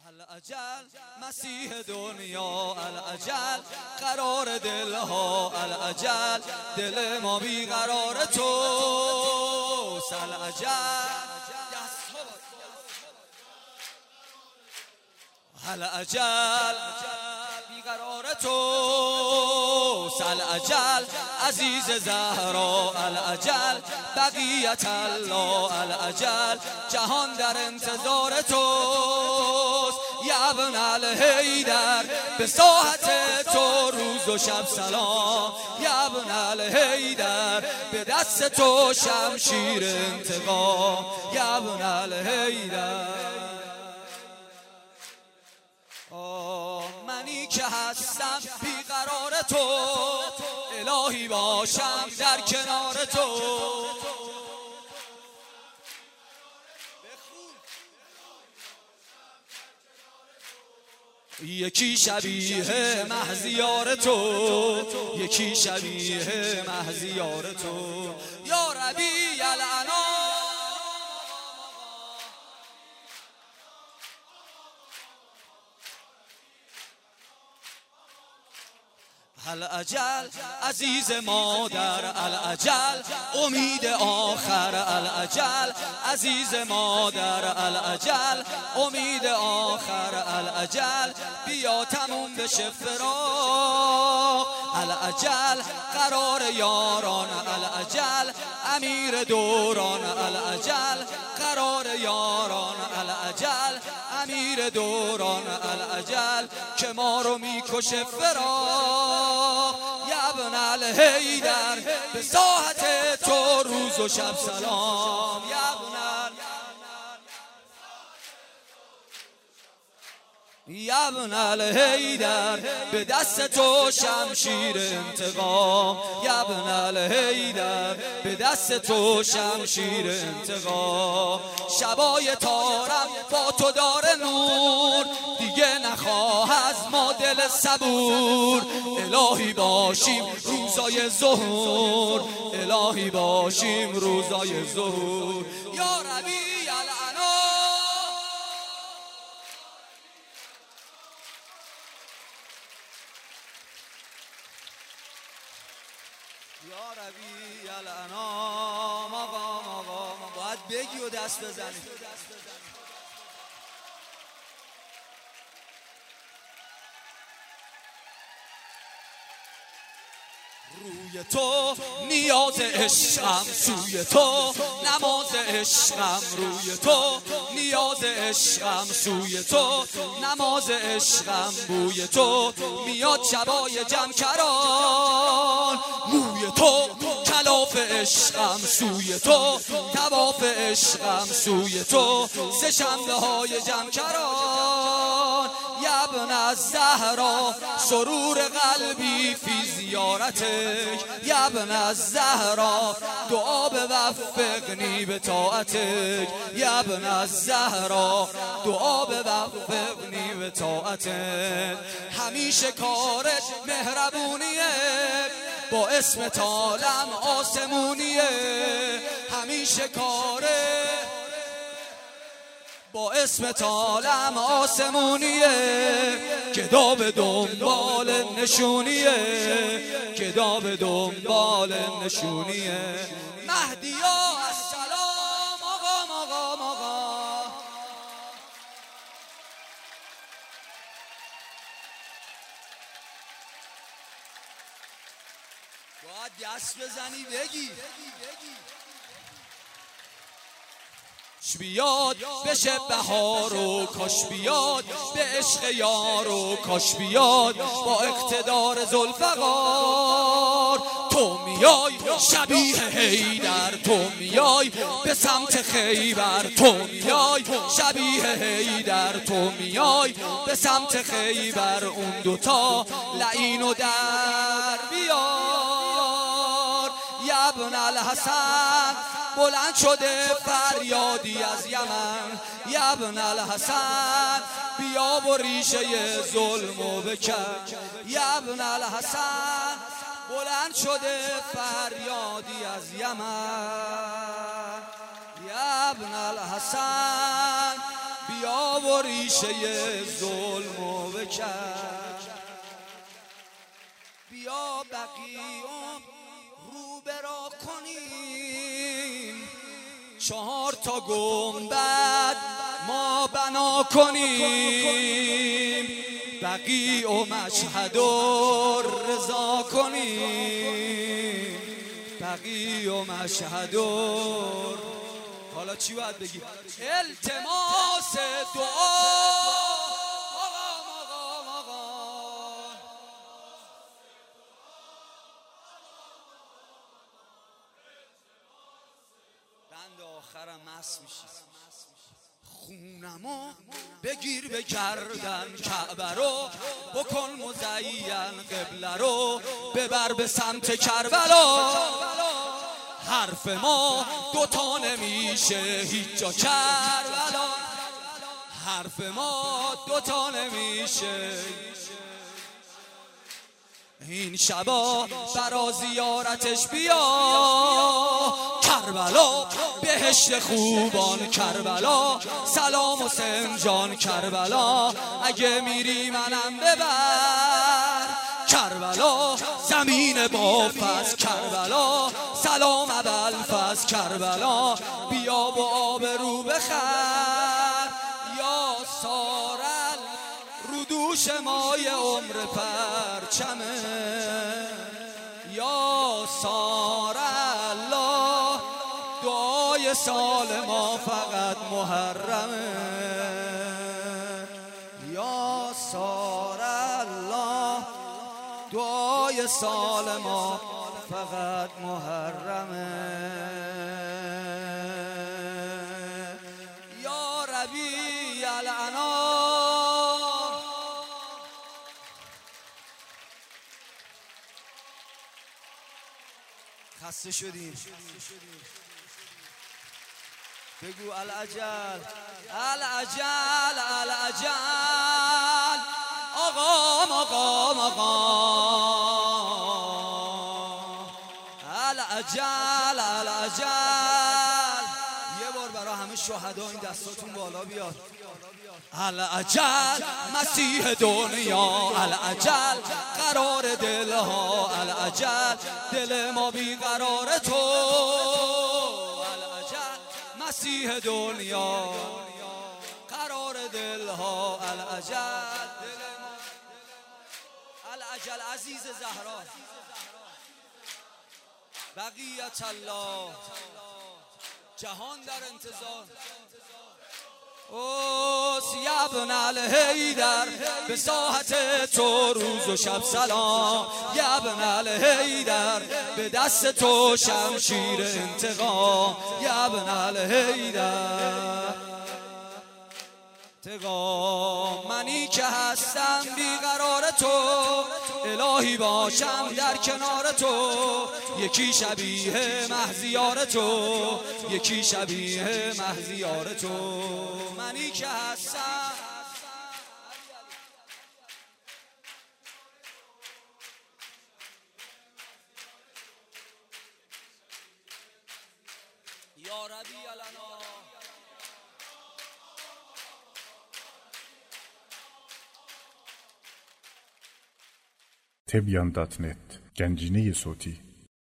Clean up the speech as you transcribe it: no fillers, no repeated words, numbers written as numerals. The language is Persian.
الاجل مسیح دنیا، الاجل قرار دلها، الاجل دل ما بیقرار توست، الاجل بیقرار توست، الاجل عزیز زهرا، الاجل بقیت الله، الاجل جهان در انتظار توست. یا ابن الحیدر به ساحت تو روز و شب سلام، یا ابن الحیدر به دست تو شمشیر انتقام، یا ابن الحیدر. منی که هستم بیقرار تو، الهی باشم در کنار تو. یکی شبیه مهزیار تو، یکی شبیه مهزیار تو. یا ربی الانام الاجل عزیز مادر، الاجل امید آخر، الاجل عزیز مادر، الاجل امید آخر، الاجل بیا تموم بشه فراق، الاجل قرار یاران، الاجل امیر دوران، الاجل قرار یاران، الاجل امیر دوران، الاجل که ما رو میکشه فراق. یا ابن الحیدر به ساحت تو روز و شب سلام، یا ابن الحیدر به دست تو شمشیر انتقام، یا ابن الحیدر به دست تو شمشیر انتقام. شبای تارم با تو داره نور، دیگه نخواه از ما دل صبور. الهی باشیم روزای ظهور، الهی باشیم روزای ظهور. یا ربی یا ربی الانام. آقا باید بگی و دست بزنی. روی تو نیاز عشقم، سوی تو نماز عشقم، روی تو نیاز عشقم، سوی تو نماز عشقم. بوی تو میاد شبای جمکران، موی تو کلاف عشقم، سوی تو طواف عشقم، سوی تو سه شنبه های جمکران. یا ابن الزهرا سرور قلبی فی زیارتک، یا ابن الزهرا دعا بوفقنی به طاعتک، یا ابن الزهرا دعا بوفقنی به طاعتک. همیشه کارت مهربونیه، با اسم تالم آسمونیه، همیشه کارت با اسم تالم آسمونیه. گدا به دنبال نشونیه، گدا به دنبال نشونیه. مهدیا السلام آقا. باید دست بزنی بگی بیاد بشه بهار و کاش بیاد به عشق یار و کاش بیاد با اقتدار ذوالفقار. تو میای شبیه حیدر، تو میای به سمت خیبر، تو میای شبیه حیدر، تو میای به سمت خیبر. اون دوتا لعین و در بیار. یا ابن الحسن بلند شده فریادی از یمن، یا ابن الحسن بیا و ریشه ظلمو بکن. یا ابن الحسن بلند شده فریادی از یمن، یا ابن الحسن بیا و ریشه ظلمو بکن، بیا بقیام رو برا کنیم، 4 تا گنبد ما بنا کنیم، بقیع و مشهد و رضا کنیم، بقیع و مشهد و حالا چی باید بگی؟ التماس دعا بند آخرم مست میشی، خونمو بگیر به گردن، کعبه رو بکن مزین، قبله رو ببر به سمت کربلا، حرف ما 2 تا نمیشه هیچ جا کربلا، حرف ما 2 تا نمیشه. این شبا برا زیارتش بیا، کربلا بهشت خوبان، کربلا سلام حسین جان، کربلا اگه میری منم ببر، کربلا زمین با فضل، کربلا سلام ابوالفضل، کربلا بیا و آبرو بخر، یا سارل رو دوش مای عمر پرچمه، یا سارل دعای سال ما فقط محرمه، یا سارل دعای سال ما فقط محرمه، یا ربیع الانام. خسته شدیم، بگو العجل العجل العجل، آقام آقام آقام، العجل العجل. یه بار برای همه شهدا این دستاتون بالا بیاد. العجل مسیح دنیا، العجل قرار دلها، العجل دل ما بی قرار تو، العجل مسیح دنیا قرار دلها، العجل دل ما، العجل عزیز زهرا، بقیت الله جهان در انتظار. اوس یبن الحیدر به ساحت تو روز و شب سلام، یبن الحیدر به دست تو شمشیر انتقام، یبن الحیدر انتقام. منی که هستم بیقرار تو، الهی باشم در کنار تو، یکی شبیه مهزیار تو، یکی شبیه مهزیار تو. منی که هستم یا ربیع الانام. Tebyan.net Gencine صوتی